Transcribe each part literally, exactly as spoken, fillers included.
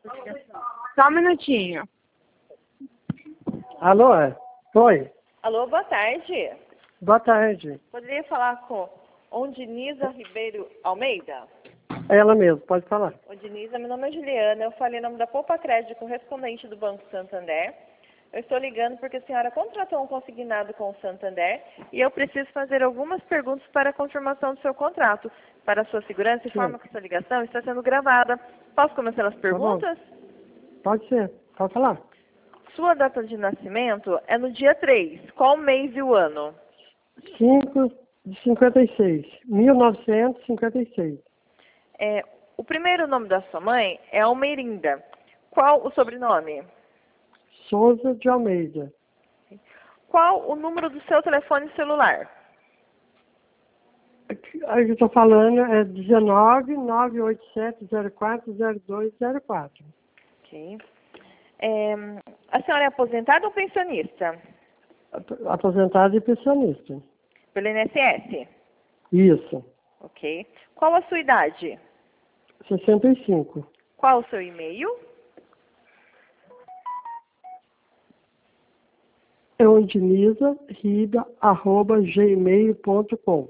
Só um minutinho. Alô? é? Oi. Alô, boa tarde. Boa tarde. Poderia falar com Ondinisa Ribeiro Almeida? É ela mesmo, pode falar. Ondinisa, meu nome é Juliana, eu falei em nome da Poupa Crédito, correspondente do Banco Santander. Eu estou ligando porque a senhora contratou um consignado com o Santander e eu preciso fazer algumas perguntas para a confirmação do seu contrato. Para a sua segurança, informa que essa ligação está sendo gravada. Posso começar as perguntas? Tá bom. Pode ser, pode falar. Sua data de nascimento é no dia três. Qual mês e o ano? cinco de cinquenta e seis. mil novecentos e cinquenta e seis. É, o primeiro nome da sua mãe é Almeirinda. Qual o sobrenome? Souza de Almeida. Qual o número do seu telefone celular? Aí eu estou falando é dezenove, nove oito sete, zero quatro, zero dois zero quatro. Ok. É, a senhora é aposentada ou pensionista? Aposentado e pensionista. Pelo I N S S? Isso. Ok. Qual a sua idade? sessenta e cinco. Qual o seu e-mail? É ondinisa riba arroba gmail ponto com.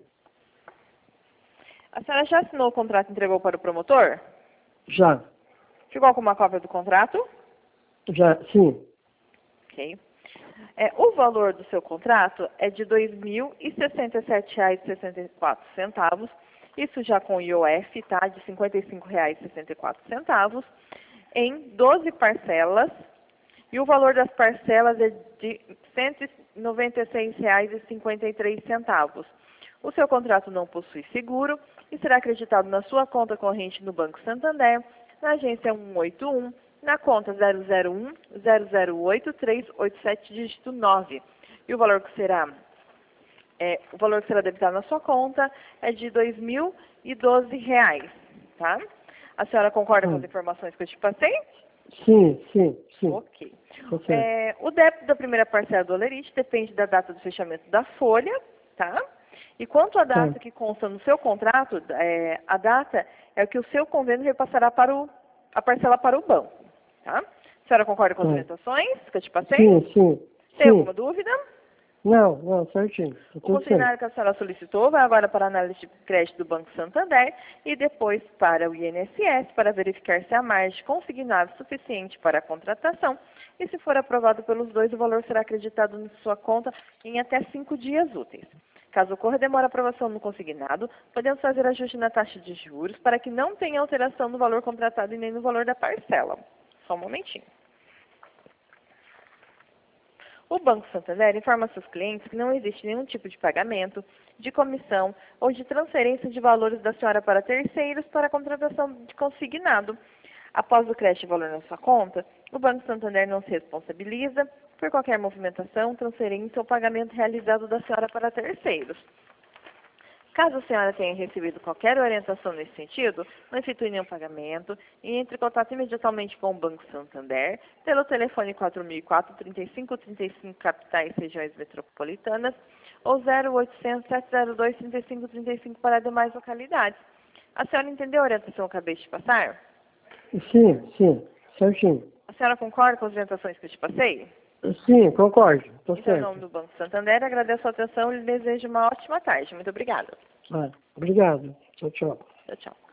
A senhora já assinou o contrato e entregou para o promotor? Já. Ficou com uma cópia do contrato? Já, sim. Ok. É, o valor do seu contrato é de dois mil e sessenta e sete reais e sessenta e quatro centavos. Isso já com I O F, tá? De cinquenta e cinco reais e sessenta e quatro centavos, em doze parcelas. E o valor das parcelas é de cento e noventa e seis reais e cinquenta e três centavos. O seu contrato não possui seguro e será acreditado na sua conta corrente no Banco Santander, na agência cento e oitenta e um, na conta zero zero um, zero zero oito, três oito sete, dígito nove. E o valor que será, é, o valor que será debitado na sua conta é de dois mil e doze reais, tá? A senhora concorda com as informações que eu te passei? Sim, sim, sim. Ok. Ok. É, o débito da primeira parcela do Olerite depende da data do fechamento da folha, tá? E quanto à data Tá. que consta no seu contrato, é, a data é o que o seu convênio repassará para o, a parcela para o banco, tá? A senhora concorda com as Tá. orientações que eu te passei? Sim, sim. Tem sim. alguma dúvida? Não, não, certinho. Tá O tudo consignário certo. que a senhora solicitou vai agora para a análise de crédito do Banco Santander e depois para o I N S S para verificar se há margem consignável suficiente para a contratação e se for aprovado pelos dois, o valor será acreditado na sua conta em até cinco dias úteis. Caso ocorra demora a aprovação no consignado, podemos fazer ajuste na taxa de juros para que não tenha alteração no valor contratado e nem no valor da parcela. Só um momentinho. O Banco Santander informa seus clientes que não existe nenhum tipo de pagamento, de comissão ou de transferência de valores da senhora para terceiros para a contratação de consignado. Após o crédito de valor na sua conta, o Banco Santander não se responsabiliza por qualquer movimentação, transferência ou pagamento realizado da senhora para terceiros. Caso a senhora tenha recebido qualquer orientação nesse sentido, não efetue nenhum pagamento e entre em contato imediatamente com o Banco Santander pelo telefone quatro mil e quatro, trinta e cinco, trinta e cinco, capitais e regiões metropolitanas ou zero oitocentos, sete zero dois, trinta e cinco, trinta e cinco para demais localidades. A senhora entendeu a orientação que eu acabei de passar? Sim, sim, certinho. A senhora concorda com as orientações que eu te passei? Sim, concordo. Tô Então, em certo. nome do Banco Santander, agradeço a atenção e lhe desejo uma ótima tarde. Muito obrigada. Ah, obrigado. Tchau, tchau. Tchau, tchau.